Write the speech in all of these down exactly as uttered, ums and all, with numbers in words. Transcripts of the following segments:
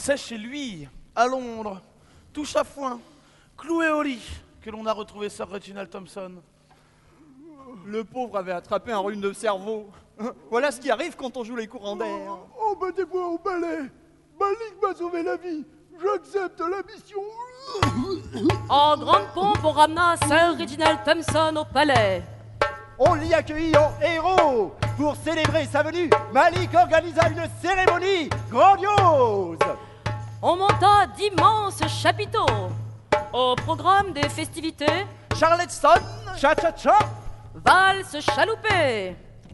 C'est chez lui, à Londres, touche à foin, cloué au lit, que l'on a retrouvé Sir Reginald Thompson. Le pauvre avait attrapé un rhume de cerveau. Voilà ce qui arrive quand on joue les courants d'air. Oh, battez-moi au balai. Malik m'a sauvé la vie. J'accepte la mission. En grande pompe, on ramena Sir Reginald Thompson au palais. On l'y accueillit en héros. Pour célébrer sa venue, Malik organisa une cérémonie grandiose. On monta d'immenses chapiteaux. Au programme des festivités, Charleston, Cha-cha-cha. valse chaloupée.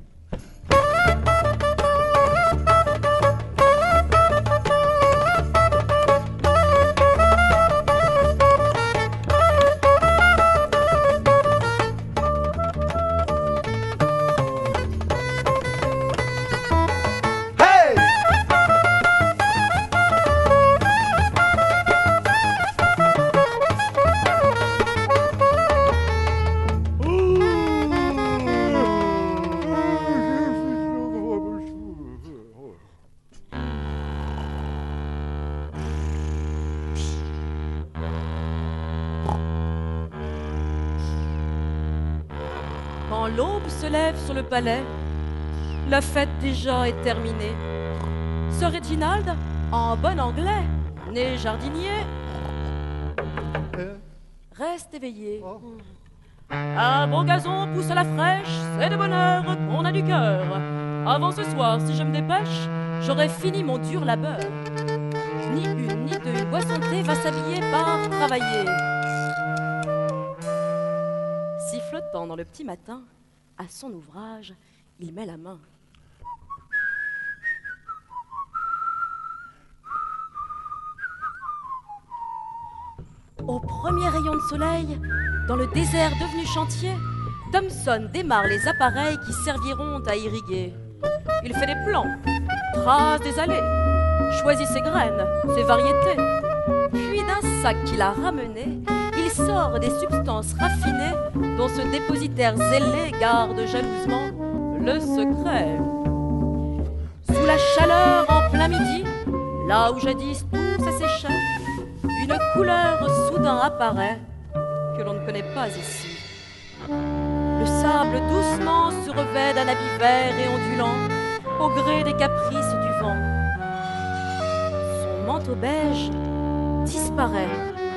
Quand l'aube se lève sur le palais, la fête déjà est terminée. Sir Reginald, en bon anglais, né jardinier, reste éveillé. Un beau gazon pousse à la fraîche, c'est de bonheur qu'on a du cœur. Avant ce soir, si je me dépêche, j'aurai fini mon dur labeur. Ni une ni deux, une boisson de thé va s'habiller par travailler. Sifflotant dans le petit matin, à son ouvrage, il met la main. Au premier rayon de soleil, dans le désert devenu chantier, Thompson démarre les appareils qui serviront à irriguer. Il fait des plans, trace des allées, choisit ses graines, ses variétés. Puis d'un sac qu'il a ramené, il sort des substances raffinées dont ce dépositaire zélé garde jalousement le secret. Sous la chaleur en plein midi, là où jadis tout s'asséchait, une couleur soudain apparaît que l'on ne connaît pas ici. Le sable doucement se revêt d'un habit vert et ondulant au gré des caprices du vent. Son manteau beige disparaît.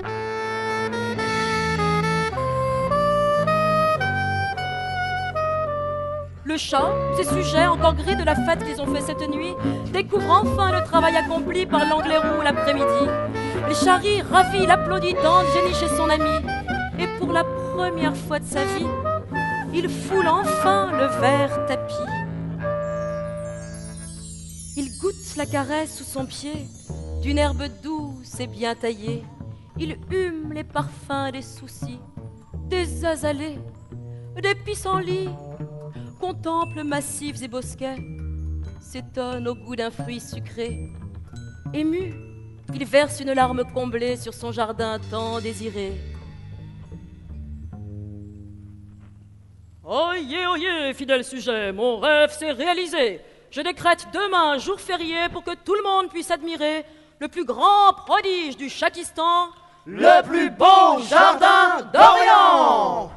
Le chat, ses sujets, encore gris de la fête qu'ils ont fait cette nuit, découvre enfin le travail accompli par l'anglais roux l'après-midi. Le Charry, ravi, l'applaudit dans le génie chez son ami. Et pour la première fois de sa vie, il foule enfin le vert tapis. Il goûte la caresse sous son pied d'une herbe douce et bien taillée. Il hume les parfums des soucis, des azalées, des pissenlits. Contemple massifs et bosquets, s'étonne au goût d'un fruit sucré. Ému, il verse une larme comblée sur son jardin tant désiré. Oyez, oyez, fidèle sujet, mon rêve s'est réalisé. Je décrète demain jour férié pour que tout le monde puisse admirer le plus grand prodige du Chakistan, Le plus beau jardin d'Orient.